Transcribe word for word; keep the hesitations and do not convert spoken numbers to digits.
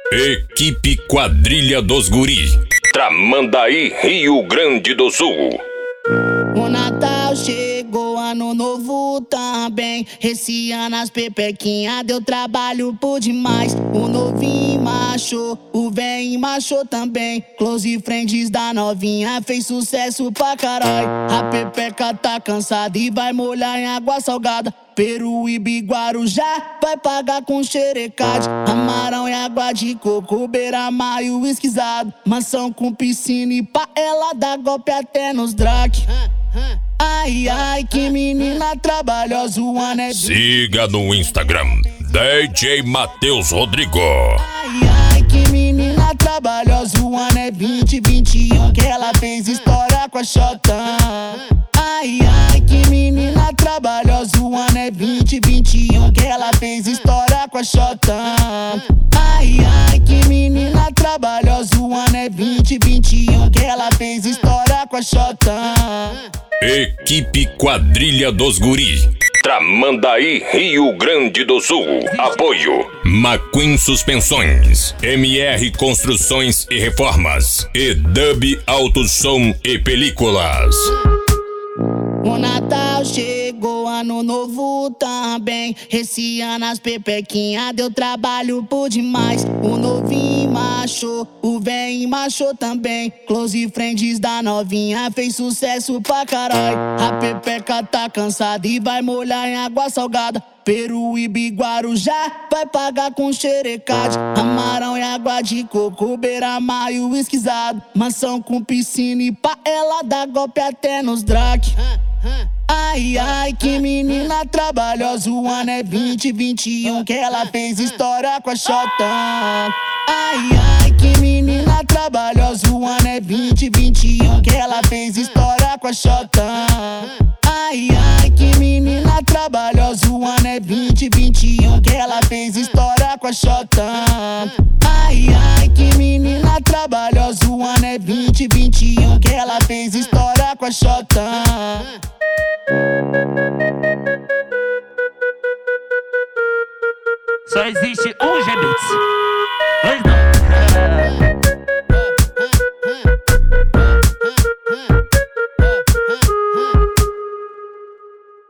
Equipe Quadrilha dos Guri, Tramandaí, Rio Grande do Sul. O Natal chegou, ano novo também. Esse ano as pepequinhas deu trabalho por demais. O novinho machou, o velho machou também. Close friends da novinha fez sucesso pra caralho. A pepeca tá cansada e vai molhar em água salgada. Peru e Biguarujá vai pagar com xerecade. Amarão e água de coco, beira-mar e uisquizado. Mansão com piscina e pá, ela dá golpe até nos drac. Ai, ai, que menina trabalhosa, o ano é... Siga no Instagram, D J Matheus Rodrigo. Ai, ai, que menina trabalhosa, o ano é vinte vinte e um, que ela fez história com a Xota. Ai, ai, que menina trabalhosa, o ano é vinte vinte e um, que ela fez história com a Xota. Ai, ai, que menina trabalhosa, o ano é vinte vinte e um, que ela fez história com a Xota. Equipe Quadrilha dos Guri, Tramandaí, Rio Grande do Sul. Apoio McQueen Suspensões, M R Construções e Reformas e Dub Auto Som e Películas. O Natal chegou, ano novo também. Esse ano as pepequinhas deu trabalho por demais. O novinho machou, o velho machou também. Close friends da novinha fez sucesso pra caralho. A pepeca tá cansada e vai molhar em água salgada. Peru e Biguarujá vai pagar com xerecade. Amarão e água de coco, beira-mar e uisquizado. Mansão com piscina e pá, ela dá golpe até nos drac. Ai, ai, que menina trabalhosa, o ano é vinte vinte e um, que ela fez história com a Xota. Ai, ai, que menina trabalhosa, o ano é vinte vinte e um, que ela fez história com a Xota. Ai, ai, que menina trabalhosa, o ano é vinte vinte e um, que ela fez história com a Xota. Ai, ai, que menina trabalhosa, o ano é vinte vinte e um, que ela fez história com a Xota. Só existe um G-Beats. Dois não.